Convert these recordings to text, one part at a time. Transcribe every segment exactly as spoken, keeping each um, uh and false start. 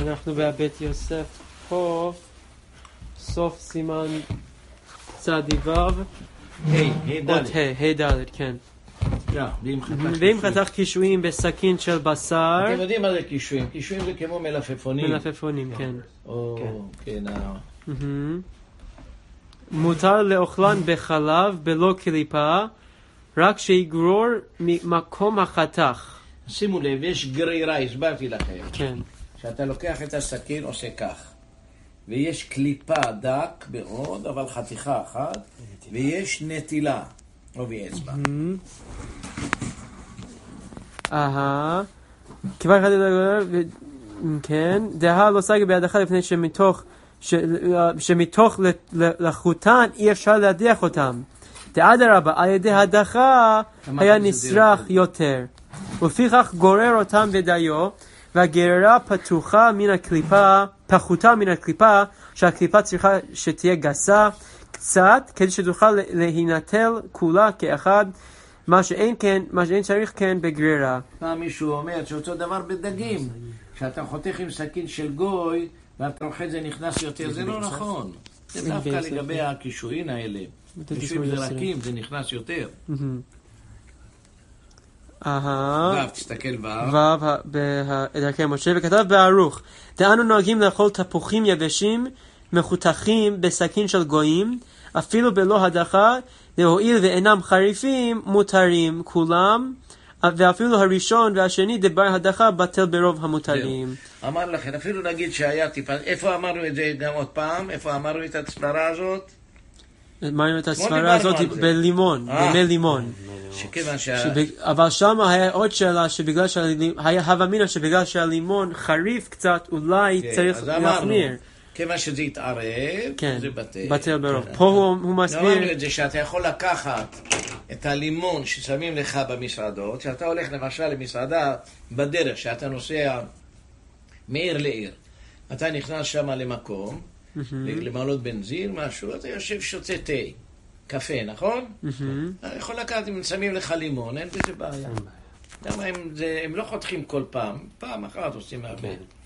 אנחנו בבית יוסף פה, סוף סימן צדי וו, עוד ה' ד', כן. ואם חתך קישואים בסכין של בשר, אתם יודעים מה זה קישואים? קישואים זה כמו מלפפונים. מלפפונים, כן. כן. מותר לאוכלן בחלב בלא קליפה, רק שיגרור ממקום החתך. שימו לב, יש גרירה, הסברתי לכם. כן. שאתה לוקח את הסכין, עושה כך. ויש קליפה דק מאוד, אבל חתיכה אחת, ויש נטילה, או באצבע. אהה. כבר אחד לדבר, כן. דהה לא סגי בידך לפני שמתוך, שמתוך לחוטן אי אפשר להדיח אותם. דאדרבה, על ידי הדחה היה נשרח יותר. ולפיכך גורר אותם בדיו, והגררה פתוחה מן הקליפה, פחותה מן הקליפה, שהקליפה צריכה שתהיה גסה קצת, כדי שתוכל להינטל כולה כאחד, מה שאין כן, מה שאין צריך כן בגררה. פעם מישהו אומר שאותו דבר בדגים, שאתה חותך עם סכין של גוי, ואתה רוחד זה נכנס יותר, זה לא נכון. זה דווקא לגבי הקישואין האלה. קישואים זרקים, זה נכנס יותר. אהה. וו, תסתכל וו. וו בדרכי משה, וכתב בערוך, דאנו נוהגים לאכול תפוחים יבשים מחותכים בסכין של גויים, אפילו בלא הדחה, להועיל ואינם חריפים, מותרים כולם, ואפילו הראשון והשני דבר הדחה בטל ברוב המותרים. אמר לכם, אפילו נגיד שהיה טיפה, איפה אמרנו את זה גם עוד פעם? איפה אמרנו את הסברה הזאת? אמרנו את הסברה הזאת בלימון, במי לימון. שכיוון שה... אבל שם היה עוד שאלה, שבגלל היה הווה אמינא שבגלל שהלימון חריף קצת, אולי צריך להחמיר. כיוון שזה יתערב, זה בטל. בטל ברוב. פה הוא מסביר... אמרנו את זה שאתה יכול לקחת את הלימון ששמים לך במסעדות, שאתה הולך למשל למסעדה בדרך, שאתה נוסע מעיר לעיר. אתה נכנס שם למקום, למעלות בנזין, משהו, אתה יושב שותה תה, קפה, נכון? אתה יכול לקחת, אם שמים לך לימון, אין בזה בעיה. למה הם לא חותכים כל פעם, פעם אחת עושים הרבה.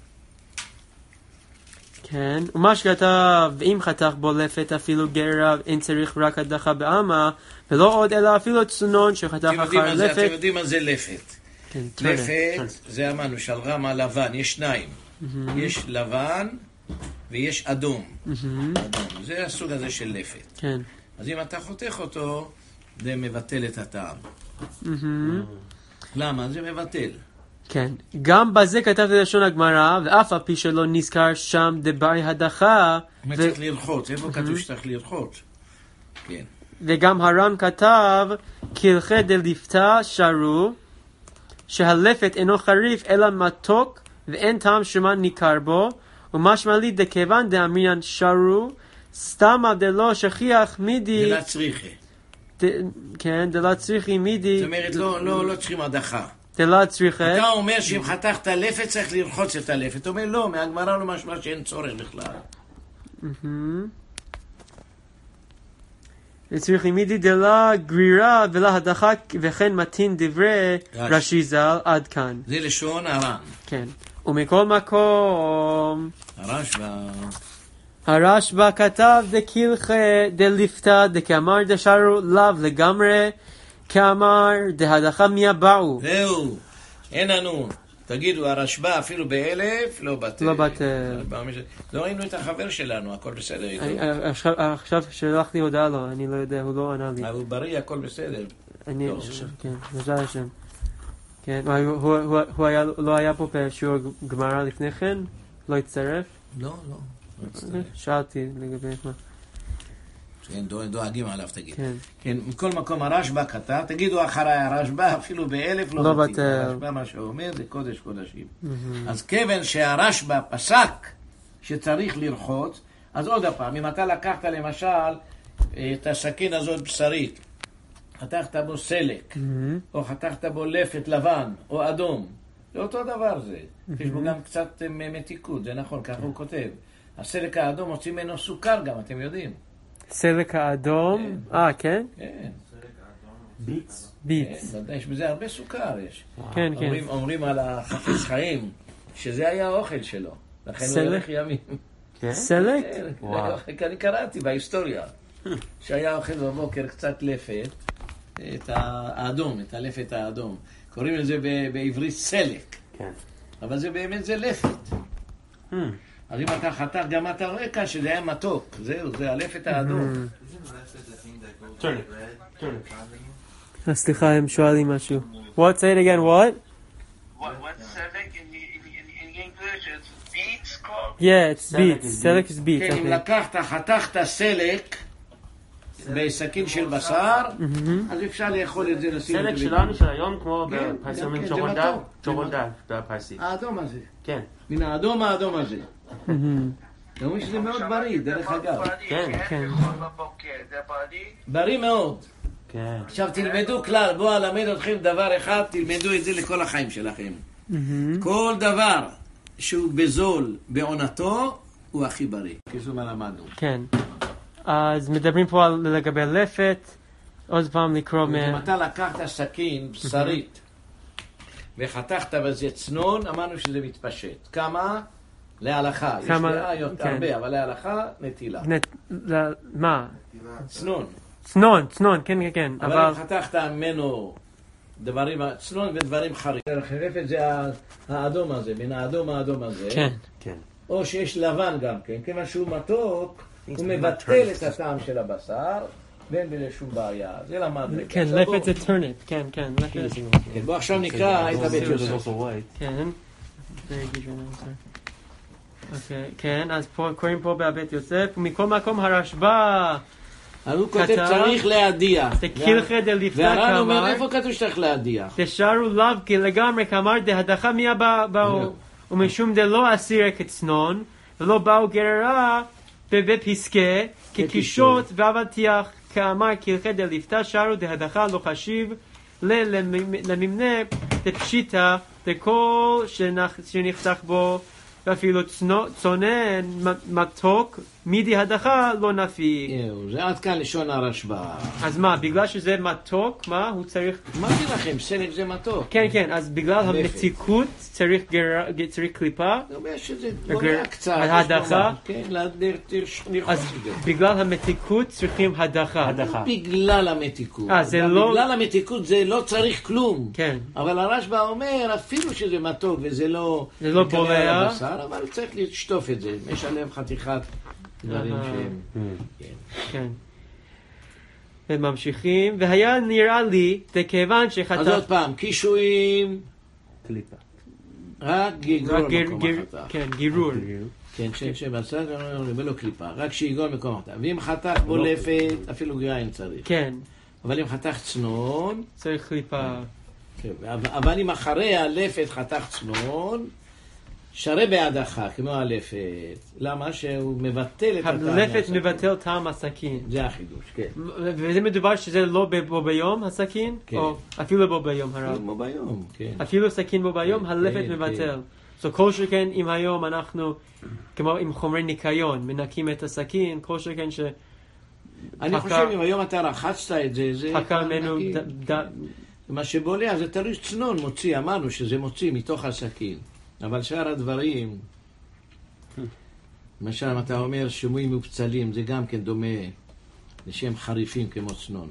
כן, ומה שכתב, אם חתך בו לפת אפילו גררה, אין צריך רק הדחה בעלמא, ולא עוד אלא אפילו צנון שחתך אחר לפת. אתם יודעים מה זה לפת? לפת, זה אמרנו, של רמה לבן, יש שניים. יש לבן ויש אדום. זה הסוג הזה של לפת. כן. אז אם אתה חותך אותו, זה מבטל את הטעם. למה? זה מבטל. כן, גם בזה כתבתי לשון הגמרא, ואף על פי שלא נזכר שם דברי הדחה. צריך לרחוץ, איפה כתוב שצריך לרחוץ? כן. וגם הר"ן כתב, כהלכי דלפתא שרו, שהלפת אינו חריף אלא מתוק, ואין טעם שמן ניכר בו, ומשמע לי דכיוון דאמרינן שרו, סתמה דלא שכיח מידי. דלה צריכי. כן, דלה צריכי מידי. זאת אומרת, לא צריכים הדחה. דלה צריכי. אתה אומר שאם חתכת לפת צריך לרחוץ את הלפת. אתה אומר לא, מהגמרא לא משמע שאין צורך בכלל. צריכי מידי דלה גרירה ולה הדחה וכן מתין דברי רש"י ז"ל עד כאן. זה לשון הר"ן. כן. ומכל מקום הרשב"א הרשב"א כתב דקילכי דלפתא דכאמר דשרו לאו לגמרי כאמר דהדחה מיבאו. זהו, אין לנו. תגידו, הרשב"א אפילו באלף לא בטל. לא בטל. לא ראינו את החבר שלנו, הכל בסדר. עכשיו שלח לי הודעה לו, אני לא יודע, הוא לא ענה לי. הוא בריא, הכל בסדר. אני, כן, נזל השם. כן, הוא לא היה פה בשיעור גמרא לפני כן? לא הצטרף? לא, לא. שאלתי לגבי מה. כן, דואגים עליו, תגיד. כן, מכל מקום הרשב"א כתב, תגידו אחרי הרשב"א, אפילו באלף לא בטל. הרשב"א מה שהוא אומר זה קודש קודשים. אז כיוון שהרשב"א פסק שצריך לרחוץ, אז עוד הפעם, אם אתה לקחת למשל את הסכין הזאת בשרית, חתכת בו סלק, או חתכת בו לפת לבן, או אדום, זה אותו דבר זה. יש בו גם קצת מתיקות, זה נכון, ככה הוא כותב. הסלק האדום עושים ממנו סוכר גם, אתם יודעים. סלק האדום? אה, כן? כן. ביץ? ביץ. יש בזה הרבה סוכר, יש. כן, כן. אומרים על החפץ חיים, שזה היה האוכל שלו. לכן הוא הולך ימים. סלק? אני קראתי בהיסטוריה, שהיה אוכל בבוקר קצת לפת, את האדום, את הלפת האדום. קוראים לזה בעברית סלק. אבל זה באמת זה לפת. אז אם אתה חתך, גם אתה רואה כאן שזה היה מתוק. זהו, זה הלפת האדום. סליחה, הם שואלים משהו. What? Say it again, what? What's selek in English? It's beets called? Yeah, it's beets. Selek is beets. כן, אם לקחת, חתכת סלק בסכין של בשר, אז אפשר לאכול את זה, לשים את זה. סלק שלנו של היום, כמו בפרסומים צ'ורונדל, צ'ורונדל בפרסית. האדום הזה. כן. מן האדום האדום הזה. אתה אומר שזה מאוד בריא, דרך אגב. כן, כן. זה בריא? בריא מאוד. כן. עכשיו תלמדו כלל, בואו אלמד אתכם דבר אחד, תלמדו את זה לכל החיים שלכם. כל דבר שהוא בזול בעונתו, הוא הכי בריא. כזו מה למדנו. כן. אז מדברים פה על לגבי לפת, עוד פעם לקרוא מ... אם אתה לקחת סכין בשרית וחתכת בזה צנון, אמרנו שזה מתפשט. כמה? להלכה. יש דעה הרבה, אבל להלכה נטילה. מה? צנון. צנון, צנון, כן, כן, כן. אבל אם חתכת ממנו דברים, צנון ודברים חריפים. חרפת זה האדום הזה, מן האדום האדום הזה. כן. כן. או שיש לבן גם כן, כיוון שהוא מתוק, הוא מבטל את הטעם של הבשר, ואין בלי שום בעיה. זה למדנו. כן, לפת זה טרניפ, כן, כן. בוא עכשיו נקרא את הבית יוסף. כן. כן, אז קוראים פה בבית יוסף, ומכל מקום הרשב"א אז הוא כותב צריך להדיח. תקילחה דליפתא והר"ן אומר כאמר, איפה כתוב שצריך להדיח? תשארו לאו כי לגמרי כאמר דהדחה מיה באו, ומשום דלא אסירה כצנון, ולא באו גררה בפסקה, כקישוט ואבטיח, כאמר קילחה דליפתא שרו דהדחה לא חשיב, לממנה דפשיטא דכל שנחתך בו, ואפילו צונן מתוק מידי הדחה לא נפיק. זה עד כאן לשון הרשב"א. אז מה, בגלל שזה מתוק, מה הוא צריך? אמרתי לכם, סלק זה מתוק. כן, כן, אז בגלל המתיקות צריך קליפה? זה אומר שזה גורע קצת. הדחה? כן, לרחוץ את זה. בגלל המתיקות צריכים הדחה. בגלל המתיקות. אה, זה לא... בגלל המתיקות זה לא צריך כלום. כן. אבל הרשב"א אומר, אפילו שזה מתוק וזה לא... זה לא בולע. אבל צריך לשטוף את זה. משלם חתיכת דברים שהם... כן. וממשיכים, והיה נראה לי, כיוון שחתך... אז עוד פעם, קישואים... קליפה. רק גיגור מקום החתך. כן, גירור. כן, שבצד לא קליפה, רק שיגור מקום החתך. ואם חתך בו לפת, אפילו גרעין צריך. כן. אבל אם חתך צנון... צריך קליפה. אבל אם אחרי הלפת חתך צנון, שרה בהדחה, כמו הלפת. למה? שהוא מבטל את הטעם. הלפת מבטל טעם הסכין. זה החידוש, כן. וזה מדובר שזה לא בו ביום הסכין? כן. או אפילו בו ביום הרב? אפילו בו ביום, כן. אפילו סכין בו ביום, הלפת מבטל. אז כל שכן אם היום אנחנו, כמו עם חומרי ניקיון, מנקים את הסכין, כל שכן ש... אני חושב אם היום אתה רחצת את זה, זה... פקע ממנו... מה שבולע זה תלוי צנון מוציא, אמרנו שזה מוציא מתוך הסכין. אבל שאר הדברים, למשל אם אתה אומר שמועים מופצלים, זה גם כן דומה לשם חריפים כמו צנון.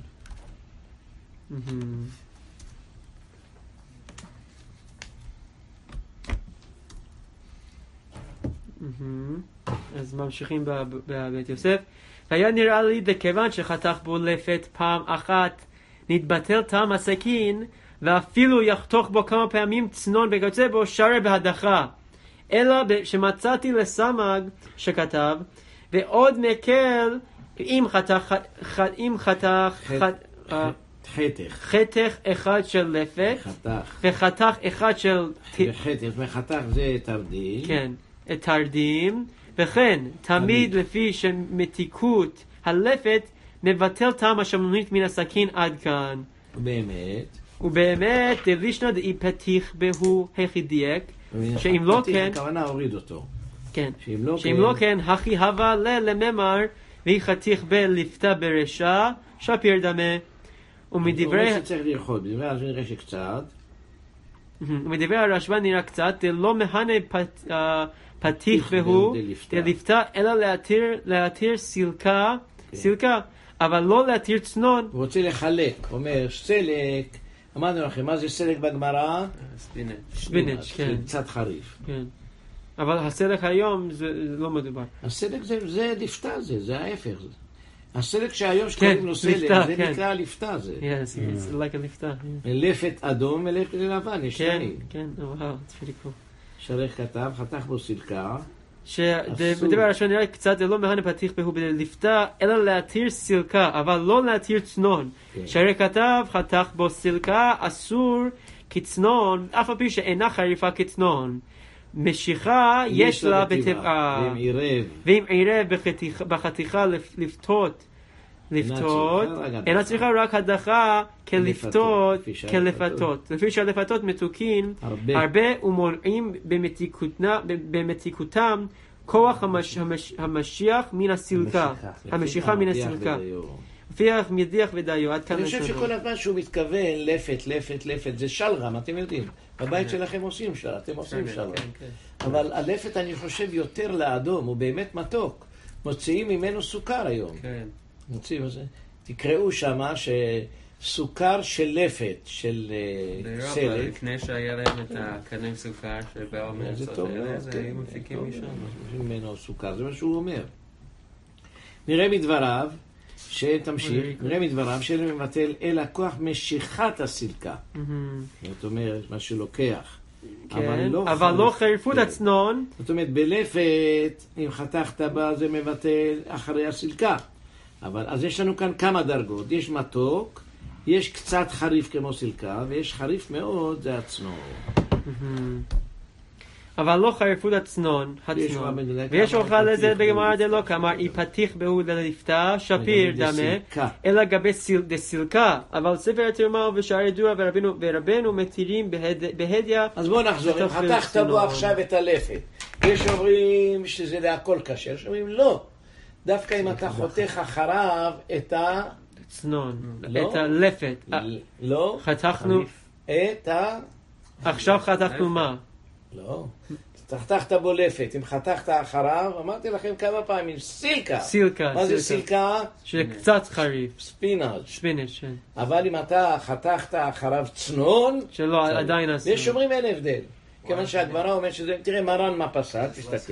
אז ממשיכים בבית יוסף. היה נראה לי דכיוון שחתך בו לפת פעם אחת נתבטל טעם הסכין, ואפילו יחתוך בו כמה פעמים צנון וכיוצא בו שרה בהדחה. אלא שמצאתי לסמ"ג שכתב, ועוד מקל אם חתך, אם חתך, חתך. חתך אחד של לפת, חתך. וחתך אחד של... וחתך, וחתך זה תרדים. כן, תרדים, וכן, תמיד לפי שמתיקות הלפת מבטל טעם השמנונית מן הסכין עד כאן. באמת. ובאמת, דלישנא דאי פתיח בהו היחידייק, שאם לא כן... הכוונה הוריד אותו. כן. שאם לא כן, הכי הווה לממר, והיא חתיך בלפתה ברשע, שפיר דמה. ומדברי... הוא אומר שצריך לרחוד, בדברי אז נראה שקצת. מדבר הרשב"א נראה קצת, לא מהנה פתיח והוא דלפתה, אלא להתיר סילקה, סילקה, אבל לא להתיר צנון. הוא רוצה לחלק, הוא אומר, סלק, אמרנו לכם, מה זה סלק בגמרא? ספינץ'. ספינץ', כן. קצת חריף. כן. אבל הסלק היום זה לא מדובר. הסלק זה לפתה זה, זה ההפך. הסלק שהיום שקוראים לו סלק, זה נקרא לפתה זה. Yes, it's like a לפתה. לפת אדום ולפת לבן, יש שניים. כן, כן, וואו, it's pretty cool. שרך כתב, חתך בו סילקה. שבדבר הראשון נראה קצת, זה לא מהנה פתיח בהו בלפתה, אלא להתיר סילקה, אבל לא להתיר צנון. שרך כתב, חתך בו סילקה, אסור כצנון, אף על פי שאינה חריפה כצנון. משיכה יש לה בטבעה, ועם עירב, ועם עירב בחתיכה לפתות, לפתות, אינה צריכה רק הדחה כלפתות, כלפתות. לפי שהלפתות מתוקין הרבה ומונעים במתיקותם כוח המשיח מן הסילקה, המשיכה מן הסילקה. מפיח, מדיח ודיו, עד כאן אני חושב שכל הזמן שהוא מתכוון לפת, לפת, לפת, זה שלרם, אתם יודעים. בבית שלכם עושים שלרם, אתם עושים שלרם. אבל הלפת אני חושב יותר לאדום, הוא באמת מתוק. מוציאים ממנו סוכר היום. מוציאים זה. תקראו שמה שסוכר של לפת, של סלק. לפני שהיה להם את הקנים סוכר שבאו מארצות האלה, זה היו מפיקים משם. ממנו סוכר, זה מה שהוא אומר. נראה מדבריו, שתמשיך, נראה מדבריו, שאלה מבטל אל הכוח משיכת הסילקה. זאת אומרת, מה שלוקח. אבל לא חריפות הצנון. זאת אומרת, בלפת, אם חתכת בה, זה מבטל אחרי הסילקה. אבל אז יש לנו כאן כמה דרגות. יש מתוק, יש קצת חריף כמו סילקה, ויש חריף מאוד, זה הצנון. אבל לא חריפות הצנון, הצנון. ויש אוכל לזה בגמרא דלא כמה, היא פתיח בהו ללפתה, שפיר דמה, אלא גבי דסילקה. אבל ספר התרמה ושערי דורה ורבנו מתירים בהדיה. אז בוא נחזור, אם חתכת בו עכשיו את הלפת. יש אומרים שזה להכל קשה, יש אומרים לא. דווקא אם אתה חותך אחריו את ה... צנון, את הלפת. לא. חתכנו... את ה... עכשיו חתכנו מה? לא. חתכת בו לפת, אם חתכת אחריו, אמרתי לכם כמה פעמים, סילקה. סילקה. מה זה סילקה? שקצת חריף. ספינאץ'. ספינאץ', כן. אבל אם אתה חתכת אחריו צנון... שלא, עדיין עשו. ויש אומרים אין הבדל. כיוון שהגמרא אומרת שזה... תראה, מרן מה פסק, תסתכל.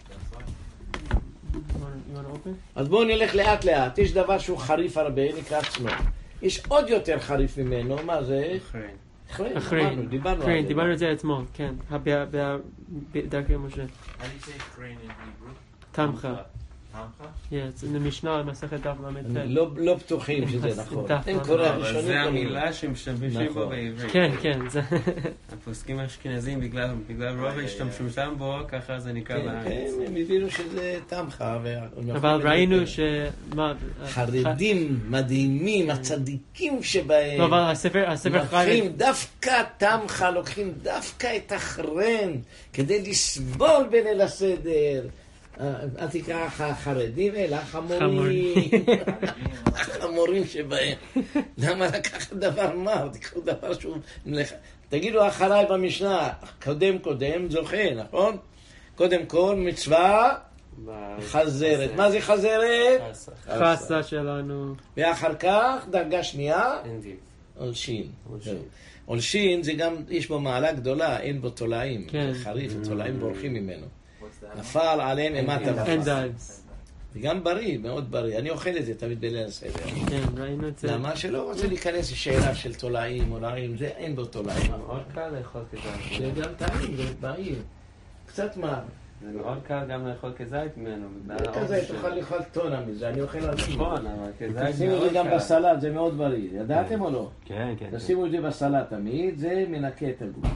אז בואו נלך לאט לאט. יש דבר שהוא חריף הרבה, נקרא צנון. יש עוד יותר חריף ממנו, מה זה? אחרי. אחרי, דיברנו על זה. דיברנו על זה אתמול, כן. בדרכי משה. How do you say crane in Hebrew? תמכה. תמכה? כן, זה משנה, מסכת דף למד. לא בטוחים שזה נכון. הם קוראים הראשונים. אבל זה המילה שמשתמשים בו בעברית. כן, כן. הפוסקים האשכנזים, בגלל רוב השתמשו שם בו, ככה זה נקרא בארץ. כן, הם הבינו שזה תמכה. אבל ראינו ש... חרדים מדהימים, הצדיקים שבהם. לא, אבל הספר חי... לוקחים דווקא תמכה, לוקחים דווקא את החרן, כדי לסבול בליל הסדר. אל תקרא חרדים, אלא חמורים. חמורים שבהם. למה לקחת דבר מר? תקחו דבר שהוא... תגידו אחריי במשנה, קודם קודם זוכה, נכון? קודם כל מצווה חזרת. מה זה חזרת? חסה שלנו. ואחר כך דרגה שנייה? עולשין. עולשין זה גם, יש בו מעלה גדולה, אין בו תולעים. חריף, תולעים בורחים ממנו. נפל עליהם אימת אבס. זה גם בריא, מאוד בריא. אני אוכל את זה תמיד בליל הסדר. כן, ראינו את זה. למה שלא רוצה להיכנס לשאלה של תולעים או נעים, זה אין בו תולעים. מאוד קל לאכול כזית. זה גם טעים, זה בריא. קצת מר. זה מאוד קל גם לאכול כזית ממנו. כזית תוכל לאכול טונה מזה, אני אוכל על זה. נכון, אבל כזית תשימו את זה גם בסלט, זה מאוד בריא. ידעתם או לא? כן, כן. תשימו את זה בסלט תמיד, זה מנקה את הגוף.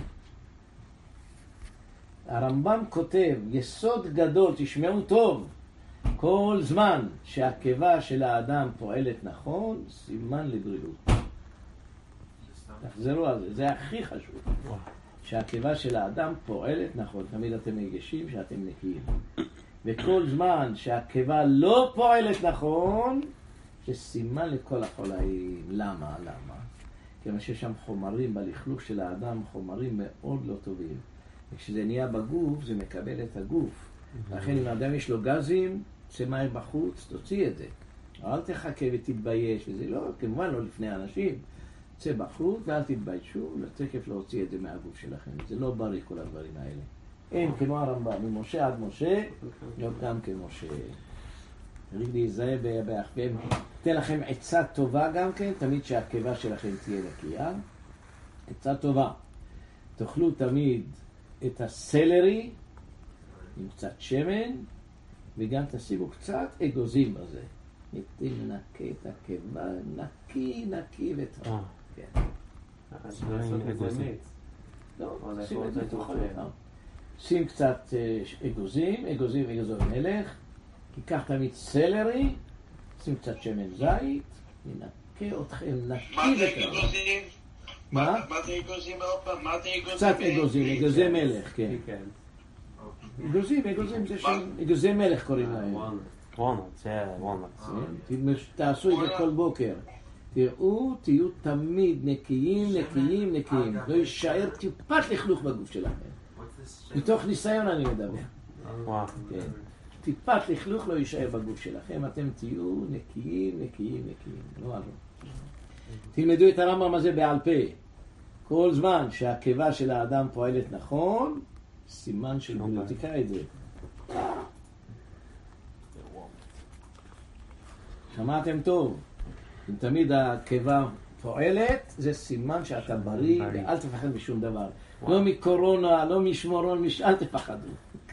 הרמב"ם כותב, יסוד גדול, תשמעו טוב, כל זמן שהקיבה של האדם פועלת נכון, סימן לבריאות. תחזרו על זה, זה הכי חשוב. שהקיבה של האדם פועלת נכון, תמיד אתם מגישים שאתם נקיים. וכל זמן שהקיבה לא פועלת נכון, זה סימן לכל החולאים. למה? למה? כיוון שיש שם חומרים בלכלוך של האדם, חומרים מאוד לא טובים. וכשזה נהיה בגוף, זה מקבל את הגוף. לכן אם האדם יש לו גזים, צא מהר בחוץ, תוציא את זה. אל תחכה ותתבייש, וזה לא, כמובן לא לפני אנשים. צא בחוץ ואל תתביישו, לתקף להוציא את זה מהגוף שלכם. זה לא בריא כל הדברים האלה. אין כמו הרמב"ם, ממשה עד משה, לא גם כמשה. צריך להיזהר באחווים. אתן לכם עצה טובה גם כן, תמיד שהקיבה שלכם תהיה נקייה. עצה טובה. תאכלו תמיד את הסלרי עם קצת שמן, וגם תשימו קצת אגוזים בזה. נקה את הקיבה, נקי, נקי וטוב. כן. אז לעשות את זה מיץ. לא, שים את זה תאכל אותם. שים קצת אגוזים, אגוזים, אגוזים מלך, כי קח תמיד סלרי, שים קצת שמן זית, ונקה אתכם, נקי וטוב. מה? מה זה אגוזים עוד פעם? מה זה אגוזים? קצת אגוזים, אגוזי מלך, כן. אגוזים, אגוזים זה שם, אגוזי מלך קוראים להם. וולנטס, וולנטס. תעשו את זה כל בוקר. תראו, תהיו תמיד נקיים, נקיים, נקיים. לא יישאר טיפת לכלוך בגוף שלכם. מתוך ניסיון אני מדבר. טיפת לכלוך לא יישאר בגוף שלכם. אתם תהיו נקיים, נקיים, נקיים. לא עלו. תלמדו את הרמב"ם הזה בעל פה. כל זמן שהקיבה של האדם פועלת נכון, סימן של בריאות. תקרא את זה. שמעתם טוב? אם תמיד הקיבה פועלת, זה סימן שאתה בריא, ואל תפחד משום דבר. לא מקורונה, לא משמורון, אל תפחדו.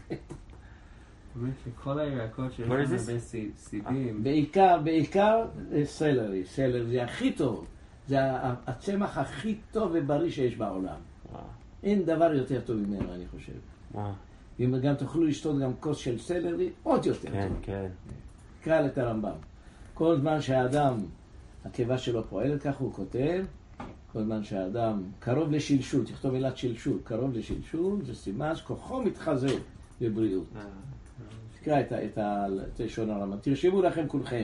כל הירקות שיש לנו הרבה סיבים. בעיקר, בעיקר סלרי. סלרי זה הכי טוב. זה הצמח הכי טוב ובריא שיש בעולם. אין דבר יותר טוב ממנו, אני חושב. אם גם תוכלו לשתות גם כוס של סלרי, עוד יותר טוב. כן, כן. קרא את הרמב"ם. כל זמן שהאדם, הקיבה שלו פועלת, כך הוא כותב, כל זמן שהאדם קרוב לשלשול, תכתוב מילת שלשול, קרוב לשלשול, זה סימן שכוחו מתחזק בבריאות. תקרא את לשון הרמב"ם. תרשמו לכם כולכם.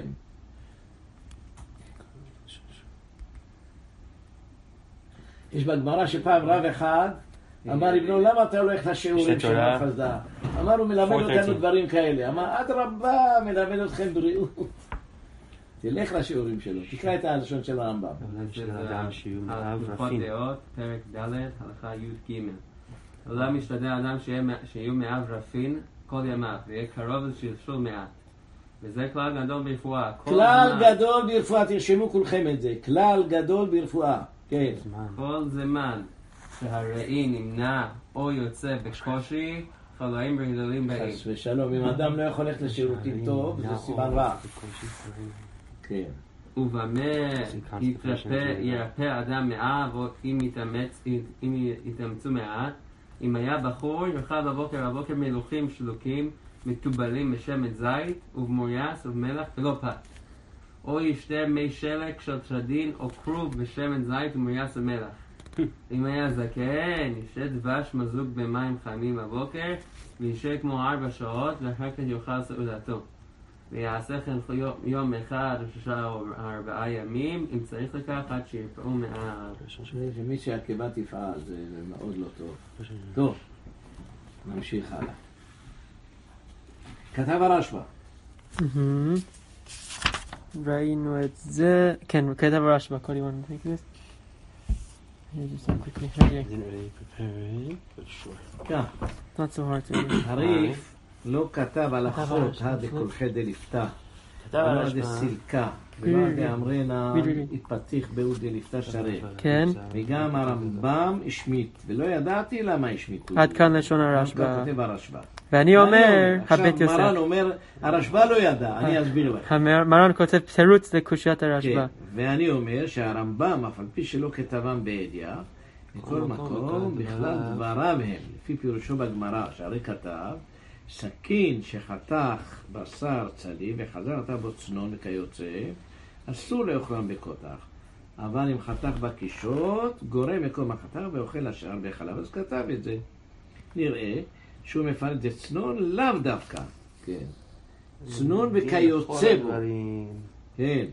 יש בגמרא שפעם רב אחד אמר לבנו, למה אתה הולך לשיעורים של החסדה? אמר, הוא מלמד אותנו דברים כאלה. אמר, אדרבה, מלמד אתכם בריאות. תלך לשיעורים שלו, תקרא את הלשון של הרמב"ם. הלכות דעות, פרק ד', הלכה י' ג'. העולם משתדל אדם שיהיו מאב רפין כל ימיו, ויהיה קרוב לשלשול מעט. וזה כלל גדול ברפואה. כלל גדול ברפואה, תרשמו כולכם את זה. כלל גדול ברפואה. כן. כל זמן שהראי נמנע או יוצא בקושי, חולאים גדולים באים. חס ושלום, אם אדם לא יכול ללכת לשירותים טוב, זה סימן רע. כן. ובמה ירפא אדם מאב, אם יתאמצו מעט, אם היה בחור, יאכל בבוקר בבוקר מלוכים שלוקים, מטובלים בשמן זית, ובמורייס ובמלח ולא פת. או ישתה מי שלק של טרדין או כרוב בשמן זית ומורייס ומלח. אם היה זקן, ישתה דבש מזוג במים חמים בבוקר, וישתה כמו ארבע שעות, ואחר כך יאכל סעודתו. ויעשה כן יום אחד או שישה או ארבעה ימים, אם צריך לכך עד שירפאו מעט. שמי שהקיבה תפעל, זה מאוד לא טוב. טוב, נמשיך הלאה. כתב הרשב"א. ראינו את זה. כן, כתב הרשב"א. כל יום אני take this. Just so quickly. I didn't really prepare it, but sure. כן. Not so hard to read. הריף לא כתב הלכות עד לכולכי דלפתא. ולא עד הסילקה. ולא עד האמרנה התפתח באוד דלפתא שרה. כן. וגם הרמב"ם השמיט. ולא ידעתי למה השמיטו. עד כאן לשון הרשב"א. כותב הרשב"א. ואני אומר, הבית יוסף. עכשיו מרן אומר, הרשב"א לא ידע, אני אסביר לך. מרן כותב תירוץ לקושיית הרשב"א. ואני אומר שהרמב"ם, אף על פי שלא כתבם בידיעה, מכל מקום, בכלל דבריו הם, לפי פירושו בגמרא, שהרי כתב, סכין שחתך בשר צדי וחזר אתה בו צנון וכיוצא, אסור לאוכלם בקוטח. אבל אם חתך בקישות, גורם מקום החתך ואוכל השאר בחלב. אז כתב את זה. נראה שהוא מפרט את צנון לאו דווקא. כן. צנון וכיוצא בו. כן.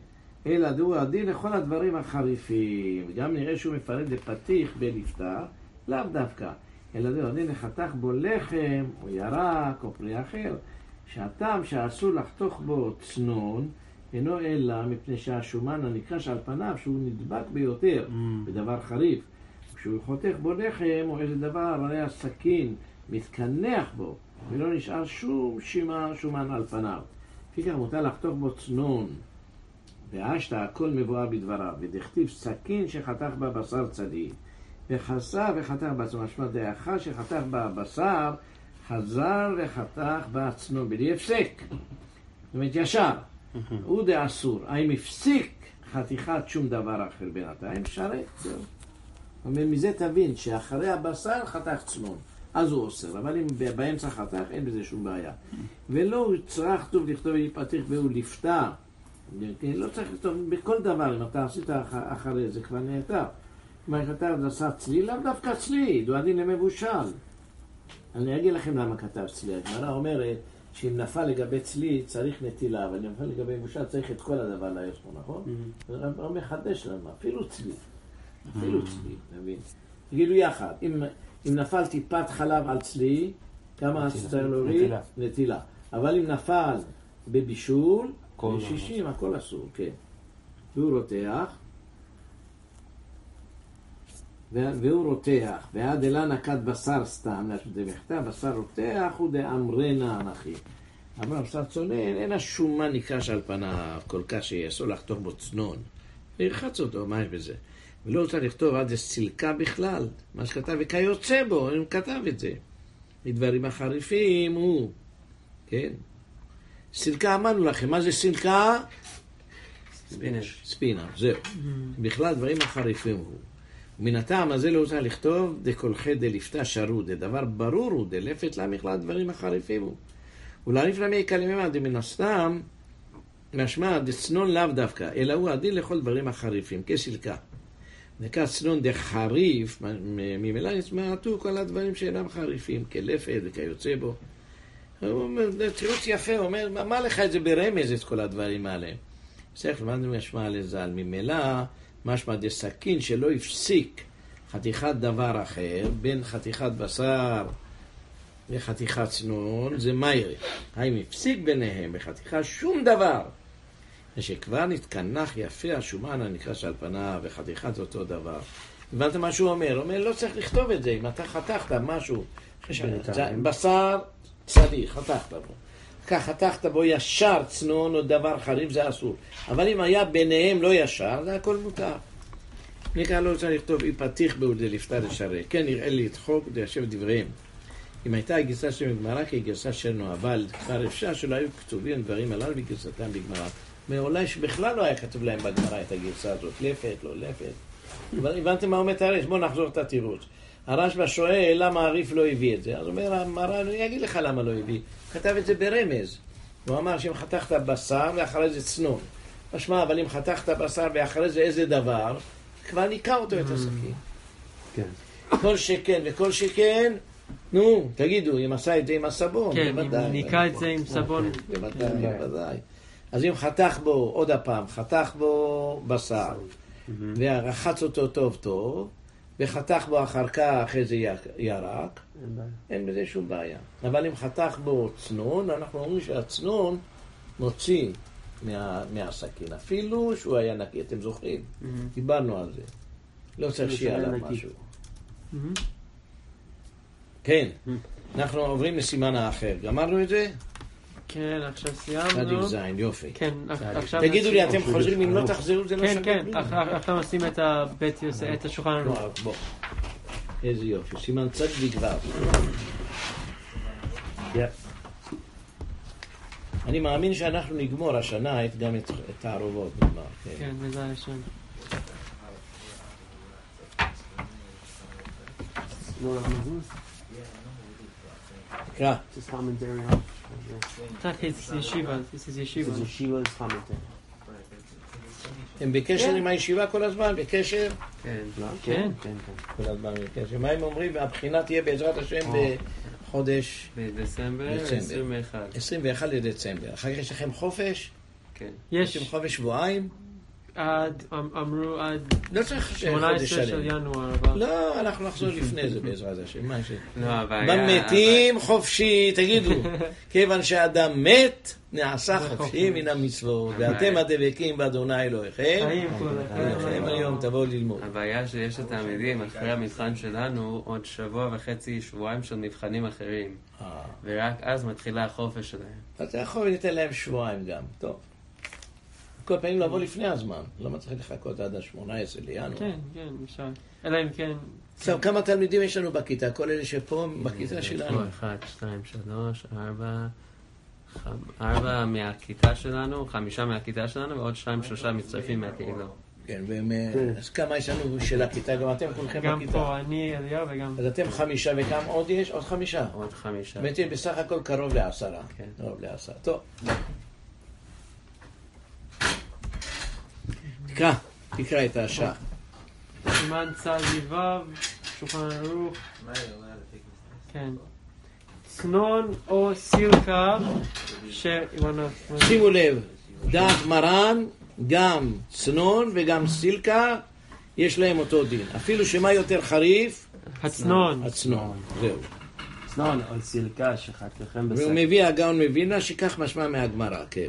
אלא דו הדין לכל הדברים החריפים. גם נראה שהוא מפרט לפתיח בלפתח, לאו דווקא. אלא דו הדין לחתך בו לחם, או ירק, או פרי אחר, שהטעם שאסור לחתוך בו צנון, אינו אלא מפני שהשומן הנקרש על פניו, שהוא נדבק ביותר, mm. בדבר חריף. כשהוא חותך בו לחם, או איזה דבר, הרי הסכין מתקנח בו, ולא נשאר שום שימה, שומן על פניו. לפי כך מותר לחתוך בו צנון, ואשתה הכל מבואר בדבריו, ודכתיב סכין שחתך בה בשר צדי, וחסר וחתך בעצמו, משמע דאחר שחתך בה בשר, חזר וחתך בה צנון, בלי הפסק. זאת אומרת, ישר. הוא דה אסור. האם הפסיק חתיכת שום דבר אחר בינתיים? שרת, זהו. אבל מזה תבין שאחרי הבשר חתך צנון, אז הוא אוסר. אבל אם באמצע חתך, אין בזה שום בעיה. ולא צריך טוב לכתוב להיפתח והוא לפתח. לא צריך לכתוב בכל דבר. אם אתה עשית אחרי זה, כבר נהטר. אם אתה עשה צלי, לאו דווקא צלי, דואדין למבושל. אני אגיד לכם למה כתב צלי. הגמרא אומרת שאם נפל לגבי צלי צריך נטילה, אבל אם נפל לגבי מבושל צריך את כל הדבר לעצמו, נכון? הוא מחדש לנו, אפילו צלי. אפילו צלי, נבין. תגידו יחד, אם, אם נפל טיפת חלב על צלי, כמה צריך להוריד? נטילה. אבל אם נפל בבישול, בשישים, הכל אסור, כן. והוא רותח, והוא רותח, ועד אלה נקד בשר סתם, זה מכתב, בשר רותח הוא דאמרנה אנכי. אמר בשר צונן, אין השומן נקרש על פניו, כל כך שיעשו לחתוך בו צנון. וירחץ אותו, מה יש בזה? ולא רוצה לכתוב עד זה סילקה בכלל, מה שכתב, וכיוצא בו, הוא כתב את זה. מדברים החריפים הוא, כן? סילקה אמרנו לכם, מה זה סילקה? ספינר. ספינר, זהו. בכלל דברים החריפים הוא. מן הטעם הזה לא רוצה לכתוב דקולחי דלפתה שרו, דדבר ברור הוא, דלפת לה מכלל דברים החריפים הוא. אולי לפני מי כלימה מן הסתם, משמע דצנון לאו דווקא, אלא הוא הדין לכל דברים החריפים, כסילקה. נקרא צנון דחריף, ממילא נצמעתו כל הדברים שאינם חריפים, כלפת וכיוצא בו. הוא אומר, תירוץ יפה, הוא אומר, מה לך את זה ברמז את כל הדברים האלה? צריך למדנו משמע לזל, ממילא, משמע דסכין שלא הפסיק חתיכת דבר אחר, בין חתיכת בשר וחתיכת צנון, זה מיירי. האם הפסיק ביניהם בחתיכה שום דבר, ושכבר נתקנח יפה השומן הנקרש על פניו וחתיכת אותו דבר. הבנת מה שהוא אומר? הוא אומר, לא צריך לכתוב את זה, אם אתה חתכת משהו, בשר צדי, חתכת בו. כך חתכת בו ישר צנון או דבר חריף, זה אסור. אבל אם היה ביניהם לא ישר, זה הכל מותר. נקרא לא רוצה לכתוב, אי פתיח בו דלפתה לשרת. כן, נראה לי לדחוק וליישב דבריהם. אם הייתה הגרסה של גמרא כגרסה שלנו, אבל כבר אפשר שלא היו כתובים דברים הללו בגרסתם בגמרא. ואולי שבכלל לא היה כתוב להם בגמרא את הגרסה הזאת, לפת, לא לפת. אבל הבנתם מה אומר הרש? בואו נחזור את התירוץ. הרשב"א שואל למה הריף לא הביא את זה. אז הוא אומר, המר"ן, אני אגיד לך למה לא הביא. כתב את זה ברמז. הוא אמר שאם חתכת בשר ואחרי זה צנון. משמע, אבל אם חתכת בשר ואחרי זה איזה דבר, כבר ניקה אותו את הסכין. כן. כל שכן וכל שכן, נו, תגידו, אם עשה את זה עם הסבון. כן, אם ניקה את זה עם סבון. בוודאי, בוודאי. אז אם חתך בו, עוד הפעם, חתך בו בשר, ורחץ אותו טוב טוב, וחתך בו אחר כך איזה ירק, אין בזה שום בעיה. אבל אם חתך בו צנון, אנחנו אומרים שהצנון מוציא מה, מהסכין, אפילו שהוא היה נקי, אתם זוכרים? דיברנו על זה. לא צריך שיהיה עליו משהו. כן, אנחנו עוברים לסימן האחר. גמרנו את זה? כן, עכשיו סיימנו. צדיק זין, יופי. כן, עכשיו... תגידו לי, אתם חוזרים, אם לא תחזרו, זה לא שווה. כן, כן, עכשיו נשים את הבית יוסף, את השולחן ערוך. בוא. איזה יופי, סימן צדיק כבר. אני מאמין שאנחנו נגמור השנה גם את הערובות. כן, בזה השם. קרא. This is commentary on. That is yeshiva. This is yeshiva. This is yeshiva's commentary. הם בקשר עם הישיבה כל הזמן, בקשר? כן, כן, כן. כל הזמן בקשר. מה הם אומרים? הבחינה תהיה בעזרת השם בחודש... בדצמבר, עשרים ואחד. עשרים ואחד לדצמבר. אחר כך יש לכם חופש? כן. יש לכם חופש שבועיים? עד, אמרו עד לא צריך שמונה חודש עשרה של שלם. ינואר. אבל- לא, אנחנו נחזור לפני זה בעזרת השם. מה ש... לא, הבעיה... במתים חופשי, תגידו, כיוון שאדם מת, נעשה חופשי מן המצוות, ואתם הדבקים באדוני אלוהיכם, חיים כולכם. לכם היום תבואו ללמוד. הבעיה שיש לתלמידים, אחרי המבחן שלנו, עוד שבוע וחצי, שבועיים של מבחנים אחרים. אה, ורק אז מתחילה החופש שלהם. אז אתה יכול ניתן להם שבועיים גם, טוב. כל פעמים לבוא לפני הזמן, למה צריך לחכות עד ה-שמונה עשרה לינואר? כן, כן, אפשר. אלא אם כן... עכשיו, כמה תלמידים יש לנו בכיתה? כל אלה שפה בכיתה שלנו. אחד, שתיים, שלוש, ארבע, חמ- ארבע מהכיתה שלנו, חמישה מהכיתה שלנו, ועוד שניים, שלושה מצטרפים מהקהילה. כן, והם, אז כמה יש לנו של הכיתה? גם אתם כולכם גם בכיתה. פה, אני, אליהו וגם... אז אתם חמישה וכמה עוד יש? עוד חמישה. עוד חמישה. באמת בסך הכל קרוב לעשרה. כן. קרוב לעשרה. טוב. תקרא, תקרא את השעה. סימן צד יבב, שולחן ערוך, כן. צנון או סילקה, ש... שימו לב, דעת מרן, גם צנון וגם סילקה, יש להם אותו דין. אפילו שמה יותר חריף? הצנון. הצנון, זהו. צנון או סילקה שחתכם בשק. והוא מביא הגאון מווילנה שכך משמע מהגמרא, כן.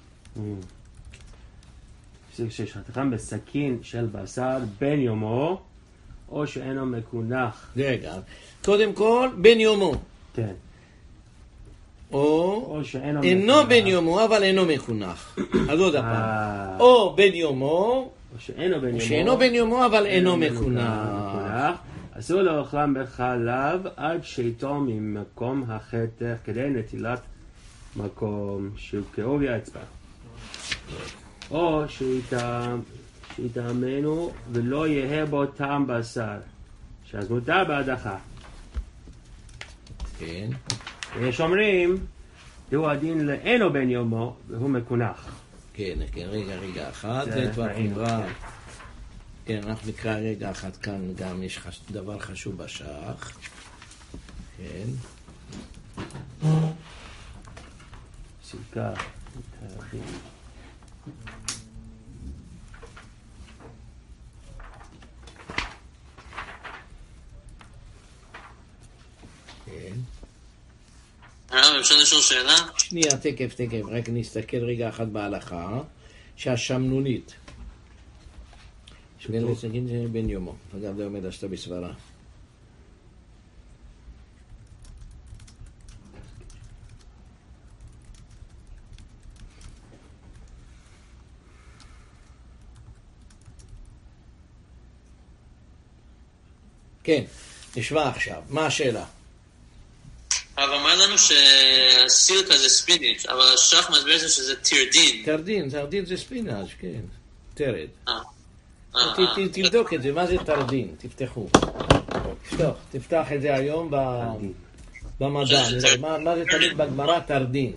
שחתכם בסכין של בשר בן יומו, או שאינו מקונח. רגע, קודם כל, בן יומו. כן. או או שאינו אינו מקונח. בן יומו, אבל אינו מחונך. אז עוד הפעם. אה. או בן יומו, או שאינו בן יומו. שאינו בן יומו, אבל אינו מחונך. מקונח. אסור לאוכלם בחלב עד שיטול ממקום החתך כדי נטילת מקום שהוא כאובי האצבע. או שיטעם- שיטעמנו ולא יהיה בו טעם בשר, שאז מותר בהדחה. כן. ויש אומרים, הוא הדין לאינו בן יומו והוא מקונח. כן, כן, רגע, רגע, אחת, זה זה כבר ראינו, כבר. כן. כן, אנחנו נקרא רגע אחת כאן, גם יש חש- דבר חשוב בשח. כן. סילקה. כן. הרב, אפשר לשאול שאלה? שנייה, תקף, תקף, רק נסתכל רגע אחת בהלכה, שהשמנונית. שבין לסגין זה בן יומו. אגב, זה עומד השתה בסברה. כן, נשמע עכשיו. מה השאלה? הרב אמר לנו שהסילקה זה ספיניץ', אבל השח מסביר זה שזה טירדין. טרדין, טרדין זה ספינאץ', כן. טרד. אה, אה, ת- אה. ת- תבדוק את זה, מה זה טרדין? תפתחו. תפתח, תפתח את זה היום ב- במדע. נראה, מה מה זה תמיד בגמרא? טרדין.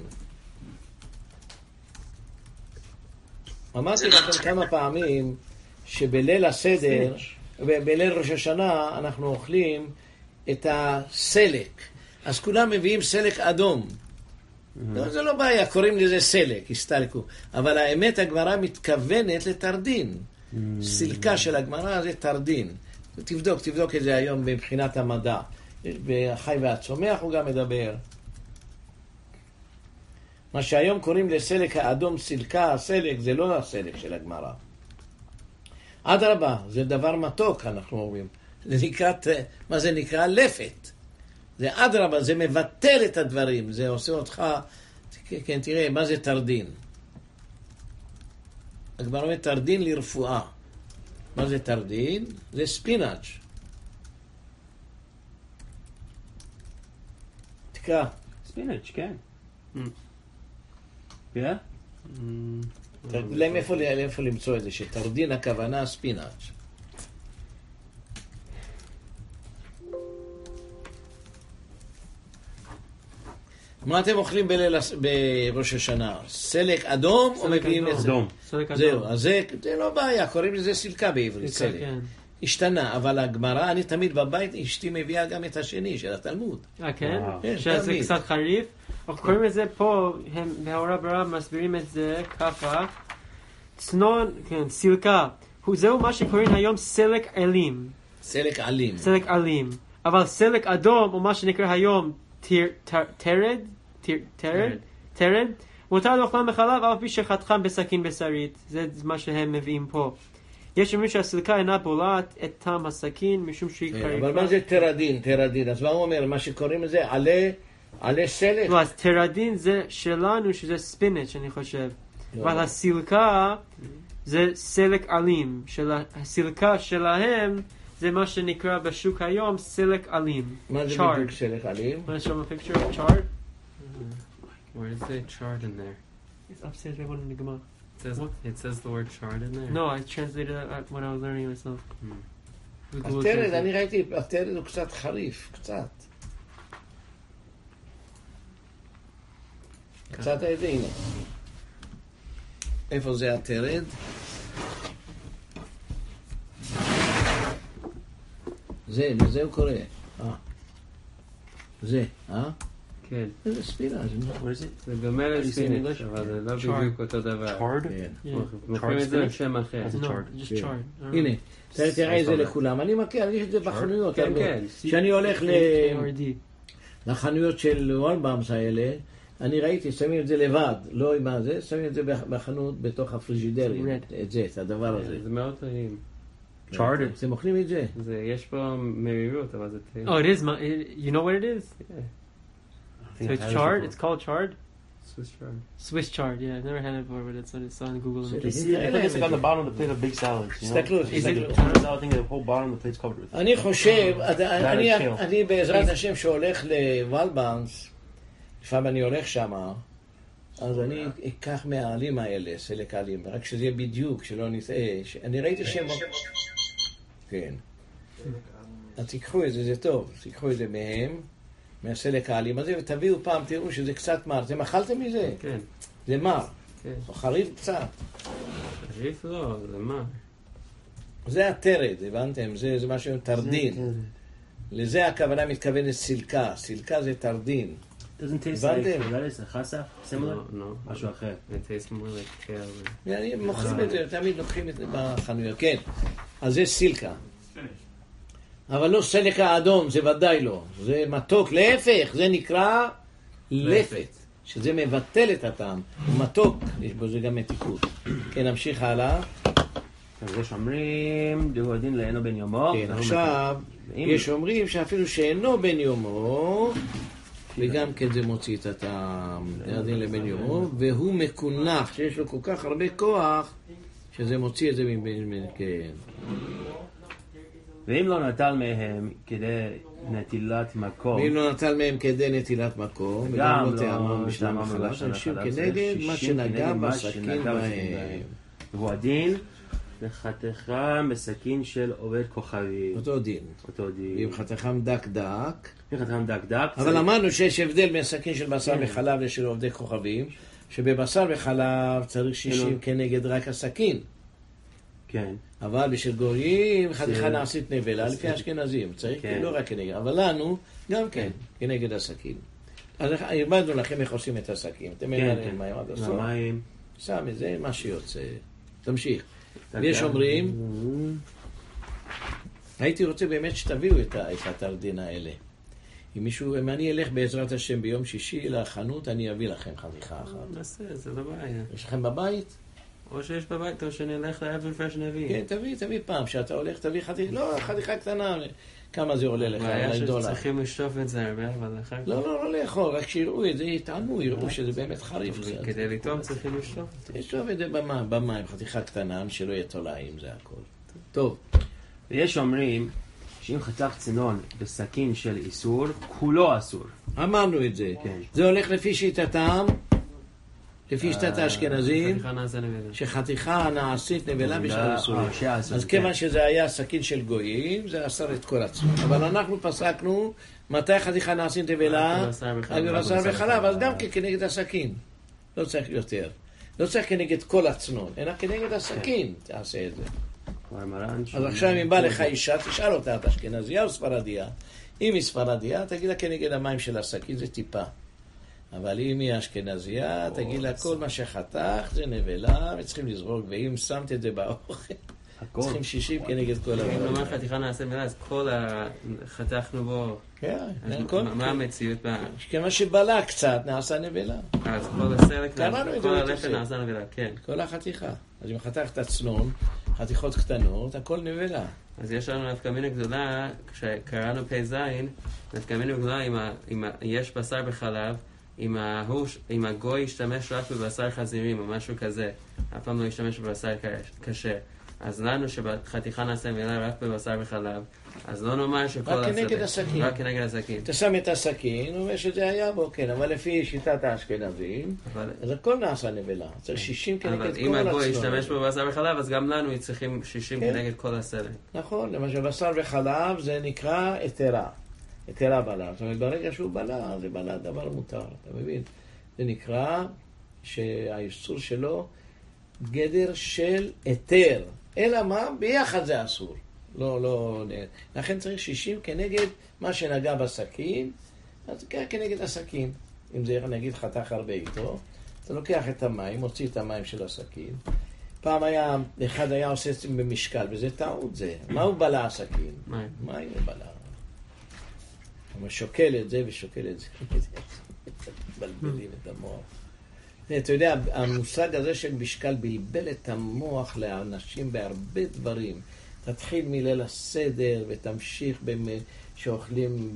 אמרתי לכם כמה פעמים שבליל הסדר, ב- בליל ראש השנה, אנחנו אוכלים את הסלק. אז כולם מביאים סלק אדום. לא, זה לא בעיה, קוראים לזה סלק, הסתלקו. אבל האמת, הגמרא מתכוונת לטרדין. סילקה של הגמרא זה טרדין. תבדוק, תבדוק את זה היום מבחינת המדע. בחי והצומח הוא גם מדבר. מה שהיום קוראים לסלק האדום סילקה, הסלק, זה לא הסלק של הגמרא. אדרבה, זה דבר מתוק, אנחנו אומרים. זה נקרא, מה זה נקרא? לפת. זה אדרבה, זה מבטל את הדברים, זה עושה אותך, כן, תראה, מה זה טרדין? הגמרא אומרת טרדין לרפואה. מה זה טרדין? זה ספינאץ'. תקרא. ספינץ', כן. כן? להם איפה, איפה למצוא את זה, שטרדין הכוונה ספינאץ'. מה אתם אוכלים בליל, הס- בראש השנה? סלק אדום או סלק מביאים את זה? אדום. סלק אדום. זהו, אז זה, זה לא בעיה, קוראים לזה סילקה בעברית, סילקה, סלק. כן. השתנה, אבל הגמרא, אני תמיד בבית, אשתי מביאה גם את השני של התלמוד. אה, כן? וואו. כן, שזה תמיד. קצת חריף. אנחנו קוראים לזה פה, הם בהוראה ברב מסבירים את זה ככה. צנון, כן, סילקה. זהו מה שקוראים היום סלק אלים. סלק עלים. סלק עלים. אבל סלק אדום, או מה שנקרא היום טרד, טרד, טרד, מותר לאוכלם בחלב, אף פי שחתכם בסכין בשרית. זה מה שהם מביאים פה. יש אומרים שהסילקה אינה בולעת את טעם הסכין, משום שהיא קריבה. אבל מה זה טרדין? טרדין. אז מה הוא אומר? מה שקוראים לזה עלי, עלי סלק? לא, אז טרדין זה שלנו, שזה ספינץ', אני חושב. אבל הסילקה זה סלק עלים. הסילקה שלהם זה מה שנקרא בשוק היום סלק עלים. מה זה בדיוק סלק עלים? Want to show them a picture of chard? Where does it say chard in there? It's upstairs right in the Gemara. It says, it says the word chard in there? No, I translated it when I was learning it myself. אז טרד, אני ראיתי, הטרד הוא קצת חריף, קצת. קצת איזה, הנה. איפה זה הטרד? זה, לזה הוא קורא. אה. זה, אה? כן. איזה ספינה, זה זה דומה לספינץ', אבל זה לא בדיוק אותו דבר. Chard? כן. מוכרים את זה בשם אחר. No, just chard. הנה, תראה את זה לכולם. אני מכיר, אני יש את זה בחנויות. כן, כן. כשאני הולך K-R-D. לחנויות של וולבאמס האלה, אני ראיתי, שמים את זה לבד, לא עם זה, שמים את זה בחנות בתוך הפריג'ידרים, את זה, את הדבר הזה. זה מאוד טעים. Chard? אתם אוכלים את זה? יש פה מרירות, אבל זה טעים. Oh, it is. You know what it is? Yeah. So it's chard. It's called chard. Swiss chard. Swiss chard. Yeah, I've never had it before, but it's on, it's on Google Images. See, I think it's like on the bottom of the plate of big salads. You know? תסתכלו, It's like תסתכלו. a ton of salad thing, the whole bottom of the plate's covered with it. אני חושב, אני- chill. אני בעזרת השם שהולך לוולבאמס, לפעמים אני הולך שמה, אז אני אקח מהעלים האלה, סלק העלים, רק שזה יהיה בדיוק, שלא נטעה. אני ראיתי שהם... כן. אז תיקחו את זה, זה טוב, תיקחו את זה מהם, מהסלק העלים הזה, ותביאו פעם, תראו שזה קצת מר. אתם אכלתם מזה? כן. זה מר. כן. או חריף קצת. חריף לא, זה מה? זה הטרד, הבנתם? זה, זה משהו טרדין. לזה הכוונה מתכוונת סילקה. סילקה זה טרדין. Doesn't taste הבנתם? like lettuce, a chasaf, similar? No, no. משהו אחר. It tastes more like kale. ואני מוכרים את זה, תמיד לוקחים את זה בחנויות. כן, אז זה סילקה. אבל לא סלק האדום, זה ודאי לא. זה מתוק, להפך, זה נקרא לפת, שזה מבטל את הטעם. מתוק, יש בו זה גם מתיקות. כן, נמשיך הלאה. אז יש אומרים, דהו הדין לאינו בן יומו. כן, עכשיו, יש אומרים שאפילו שאינו בן יומו, וגם כן זה מוציא את הטעם, דין לבן יומו, והוא מקונח, שיש לו כל כך הרבה כוח, שזה מוציא את זה מבין, כן. ואם לא נטל מהם כדי נטילת מקום, ואם לא נטל מהם כדי נטילת מקום, וגם לא טעמם בשלם החלב, תמשיך כנגד מה שנגע בסכין בהם. והוא הדין לחתיכם בסכין של עובד כוכבים. אותו דין. אותו דין. ואם חתיכם דק דק, אם חתיכם דק דק. אבל אמרנו שיש הבדל בין סכין של בשר וחלב ושל עובדי כוכבים, שבבשר וחלב צריך שישים כנגד רק הסכין. כן. אבל בשביל גויים חתיכה נעשית נבלה, לפי האשכנזים, צריך לא רק כנגד, אבל לנו גם כן, כנגד הסכין. אז הרמדנו לכם איך עושים את הסכין. אתם מנהלים מים עד הסוף. מים. שם את זה, מה שיוצא. תמשיך. ויש אומרים, הייתי רוצה באמת שתביאו את הטרדין האלה. אם מישהו, אם אני אלך בעזרת השם ביום שישי לחנות, אני אביא לכם חתיכה אחת. נעשה, זה לא בעיה. יש לכם בבית? או שיש בבית, או שנלך לאבן פרש נביא. כן, תביא, תביא פעם. שאתה הולך, תביא חתיכה, לא, חתיכה קטנה. כמה זה עולה לך? בעיה שצריכים לשטוף את זה הרבה, אבל אחר כך... לא, לא, לא לאכול, רק שיראו את זה, יטענו, יראו שזה באמת חריף. כדי לטעום צריכים לשטוף. לשטוף את זה במים, חתיכה קטנה, שלא יהיה תולעים, זה הכל. טוב. ויש אומרים שאם חתך צנון בסכין של איסור, כולו אסור. אמרנו את זה. זה הולך לפי שיטתם, לפי שיטת האשכנזים, שחתיכה נעשית נבלה בשביל איסורים. אז כיוון שזה היה סכין של גויים, זה אסר את כל עצמו. אבל אנחנו פסקנו, מתי חתיכה נעשית נבלה? בבשר וחלב, אז גם כנגד הסכין. לא צריך יותר. לא צריך כנגד כל הצנון, אלא כנגד הסכין תעשה את זה. אז עכשיו אם בא לך אישה, תשאל אותה, את אשכנזייה או ספרדיה? אם היא ספרדיה, תגיד לה כנגד המים של הסכין, זה טיפה. אבל אם היא אשכנזייה, תגיד לה, כל מה שחתך זה נבלה, וצריכים לזרוק, ואם שמת את זה באוכל, צריכים שישים כנגד כל אם הדברים. נאמר חתיכה נעשה מילה, אז כל החתכנו בו, כן, אז כל... מה המציאות בה? כמה שבלה קצת, נעשה נבלה. אז כל הסלק, קראנו את זה כל בתוספת. הלחם נעשה נבלה, כן. כל החתיכה. אז אם חתכת הצנון, חתיכות קטנות, הכל נבלה. אז יש לנו נפקא מינה גדולה, כשקראנו פי זין, נפקא מינה גדולה, אם, ה, אם ה, יש בשר בחלב, אם, ההוא, אם הגוי ישתמש רק בבשר חזירים או משהו כזה, אף פעם לא ישתמש בבשר קשה. אז לנו שבחתיכה נעשה מילה רק בבשר וחלב, אז לא נאמר שכל... רק כנגד הסכין. רק כנגד הסכין. אתה שם את הסכין, אומר שזה היה בו, כן, אבל לפי שיטת האשכנזים, אבל... אז הכל נעשה נבלה. צריך שישים כנגד כל אבל הצנון. אם הגוי ישתמש בבשר וחלב, אז גם לנו צריכים שישים כן. כנגד כל הסלק. נכון, למשל בשר וחלב זה נקרא היתרה. היתרה בלה. זאת אומרת, ברגע שהוא בלה, זה בלה דבר מותר, אתה מבין? זה נקרא שהאיסור שלו גדר של היתר. אלא מה? ביחד זה אסור. לא, לא... לכן צריך שישים כנגד מה שנגע בסכין, אז כנגד הסכין. אם זה נגיד חתך הרבה איתו, אתה לוקח את המים, מוציא את המים של הסכין. פעם היה, אחד היה עושה את זה במשקל, וזה טעות זה. מה הוא בלה הסכין? מים. מים הוא בלה. הוא שוקל את זה ושוקל את זה. בלבלים את המוח. אתה יודע, המושג הזה של משקל בלבל את המוח לאנשים בהרבה דברים. תתחיל מליל הסדר ותמשיך שאוכלים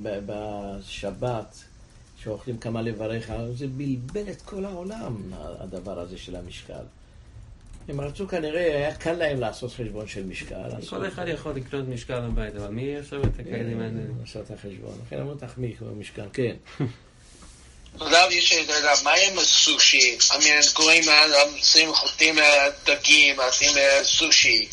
בשבת, שאוכלים כמה לברך. זה בלבל את כל העולם, הדבר הזה של המשקל. הם רצו כנראה, היה קל להם לעשות חשבון של משקל. כל אחד יכול לקנות משקל בבית, אבל מי יש שם את הכלים האלה? לעשות את החשבון. לכן אמרו תחמיא במשקל, כן. עכשיו יש לדעת, מה עם הסושי? I mean, קוראים, עושים חוטים דגים, עושים סושי.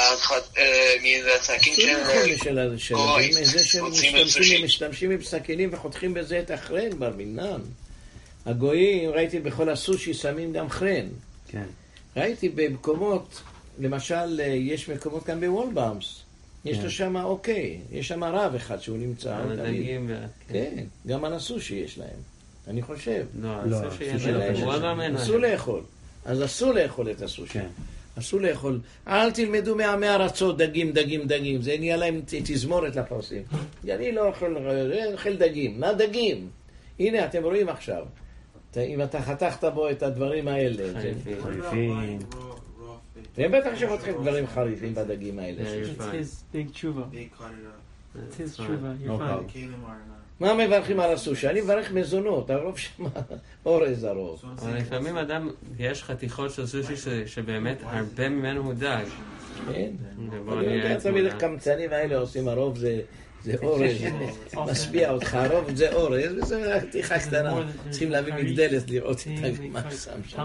הסכין של גוי. זה שמשתמשים עם סכינים וחותכים בזה את החרן ברמינן. הגויים, ראיתי בכל הסושי שמים גם חרן. כן. ראיתי במקומות, למשל, יש מקומות כאן בוולבאמס. יש לו שם אוקיי, יש שם רב אחד שהוא נמצא. על הדגים. כן, גם על הסושי יש להם. אני חושב. לא, הסושי יש להם. אסור לאכול. אז אסור לאכול את הסושי. אסור לאכול. אל תלמדו מעמי ארצות דגים, דגים, דגים. זה נהיה להם תזמורת לפרסים. אני לא אוכל, אוכל דגים. מה דגים? הנה, אתם רואים עכשיו. אם אתה חתכת בו את הדברים האלה. חריפים. והם בטח שחותכים דברים חריפים בדגים האלה. It's his big tshuva. It's his tshuva. You're fine. מה מברכים על הסושי? אני מברך מזונות, הרוב שם אורז הרוב. אבל לפעמים אדם, יש חתיכות של סושי שבאמת הרבה ממנו הוא דג. כן. אני יודע תמיד איך קמצנים האלה עושים, הרוב זה אורז, משפיע אותך, הרוב זה אורז, וזה חתיכה קטנה. צריכים להביא מגדלת לראות את מה שם שם.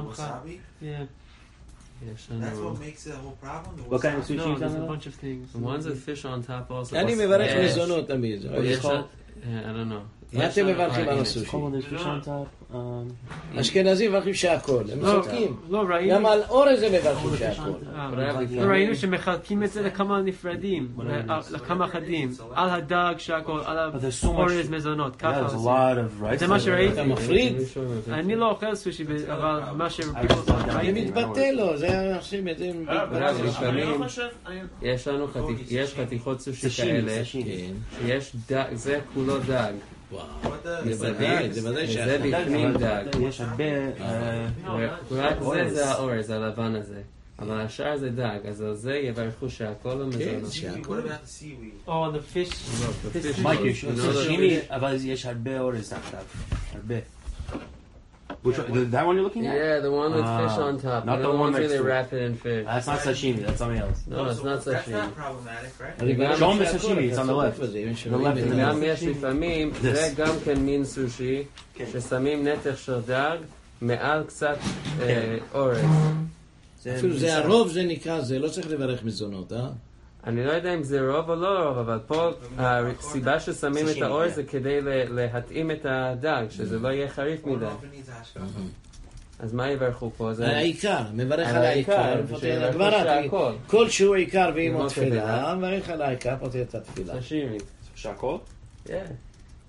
That's what makes it a whole problem. What kind of sushi No, is there's a on bunch of things. The ones with fish on top also. אני מברך מזונות תמיד. יש, I don't know. מה אתם מברכים על הסושי? There's fish on top. Um, אשכנזים מברכים שהכל, הם צודקים. לא, ראינו... גם על אורז הם מברכים שהכל. לא, ראינו שמחלקים את זה לכמה נפרדים, לכמה חדים. על הדג שהכל, על האורז מזונות, yeah, ככה. there's a lot of rice. זה מה שראיתי. אתה מפריד? אני לא אוכל סושי, אבל מה ש... אני מתבטא לו, זה עושים את זה. לפעמים יש לנו חתיכ- יש חתיכות סושי כאלה, יש דג, זה כולו דג. זה ודאי, זה ודאי זה שאתה. בפנים דג. יש הרבה... רק זה זה האורז הלבן הזה. אבל השאר זה דג, אז על זה יברכו שהכל לא מזונות. What about the seaweed? Oh, the fish. fish- מייק, יש You know the סשימי, אבל יש הרבה אורז תחתיו. הרבה. Which one? The- That one you're looking at? Yeah, the one with Ah, fish on top. not You the know, one ones where next they to it. wrap it in fish. That's not sashimi, that's something else. No, it's not That's sashimi. not problematic, right? אני מברך Show 'em the שהכל, sashimi, it's אתה on the left. צודק בזה, אם The שרואים left את and זה. the גם יש לפעמים, זה גם כן מין סושי, ששמים נתח של דג מעל קצת אה, אורז. אפילו זה הרוב זה נקרא, זה לא צריך לברך מזונות, אה? אני לא יודע אם זה רוב או לא רוב, אבל פה הסיבה ששמים את האורז זה כדי ל- להתאים את הדג, שזה לא יהיה חריף מדי. אז מה יברכו פה? זה העיקר, מברך על על העיקר, העיקר, פותר ושיברכו הגברה, שהכל. כל שהוא עיקר ואימו לא תפילה, תפילה. מברך על העיקר, פותר את התפילה. סשימי. שהכל? Yeah.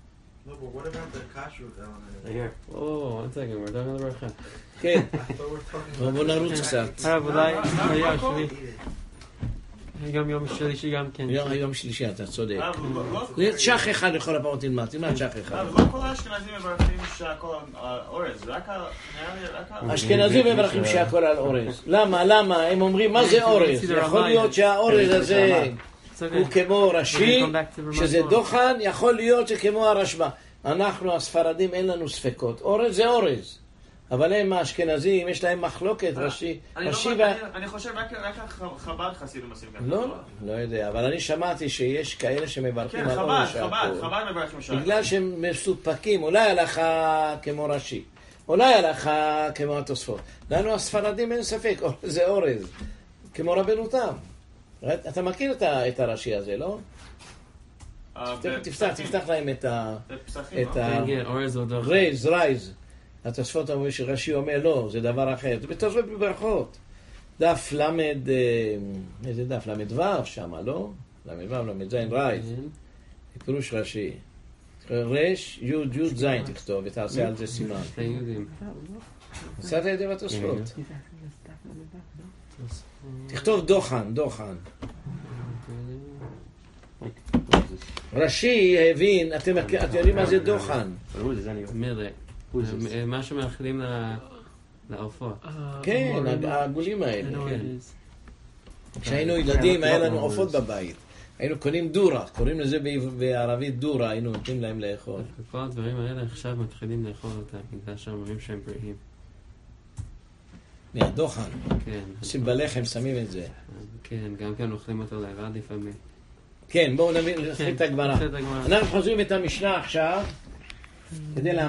No, but what about the kashrut element? Right here. Oh, one second, we're talking about ברכה. כן, I thought we were talking בוא about... נרוץ קצת. הרב, אולי, היה Eat שלי, it. גם יום שלישי גם כן. יום יום שלישי, אתה צודק. אה, לא- לא- זה שח אחד לכל הפחות תלמד, תלמד שח אחד. אה, לא כל האשכנזים מברכים שהכל על אורז, רק ה... נראה לי רק ה... אשכנזים מברכים שהכל על אורז. למה? למה? הם אומרים מה זה אורז? יכול להיות שהאורז הזה It's okay. הוא כמו We ראשי, can come back to Vermont שזה tomorrow. דוחן, יכול להיות שכמו הרשב"א. אנחנו הספרדים אין לנו ספקות. אורז זה אורז. אבל הם האשכנזים, יש להם מחלוקת, ראשי, אני לא ראשי חושב- וה... אני- אני חושב רק רק החב"ד חסידים עושים ככה. לא, לא יודע, אבל אני שמעתי שיש כאלה שמברכים כן, על חב"ד, אורז חב"ד, שהכל. חב"ד מברכים שהכל. בגלל שהם מסופקים, אולי הלכה כמו ראשי, אולי הלכה כמו התוספות. לנו הספרדים אין ספק, זה אורז, כמו רבנו תם. אתה מכיר את ה- את הרש"י הזה, לא? אה, תפתח, תפתח להם את ה... בפסחים, את לא? ה... כן, אורז או דוח. רייז, רייז. התוספות אומרים שרש"י אומר לא, זה דבר אחר. זה בתוספות בברכות. דף למד, אה, איזה דף? למד ו' שמה, לא? למד ו', למד זין, רייז. פירוש רש"י. רש, יוד, יוד זין תכתוב, ותעשה על זה סימן. אתם יודעים. עשית את זה בתוספות. תכתוב דוחן, דוחן. רש"י הבין, אתם מכיר- אתם יודעים מה זה דוחן? But who is this anyway? מרק. Who is this? אה, מה שמאכילים ל- לעופות. כן, העגולים I האלה. know כן. it is. כשהיינו ילדים, היה לנו עופות בבית. היינו קונים דורה, קוראים לזה בעב- בערבית דורה, היינו נותנים להם לאכול. וכל הדברים האלה עכשיו מתחילים לאכול אותם, בגלל שאומרים שהם בריאים. מהדוחן. כן. עושים בלחם, שמים את זה. כן, גם כן אוכלים אותו לבד לפעמים. כן, בואו נתחיל את הגמרא. נתחיל את הגמרא. אנחנו חוזרים את המשנה עכשיו, כדי לה...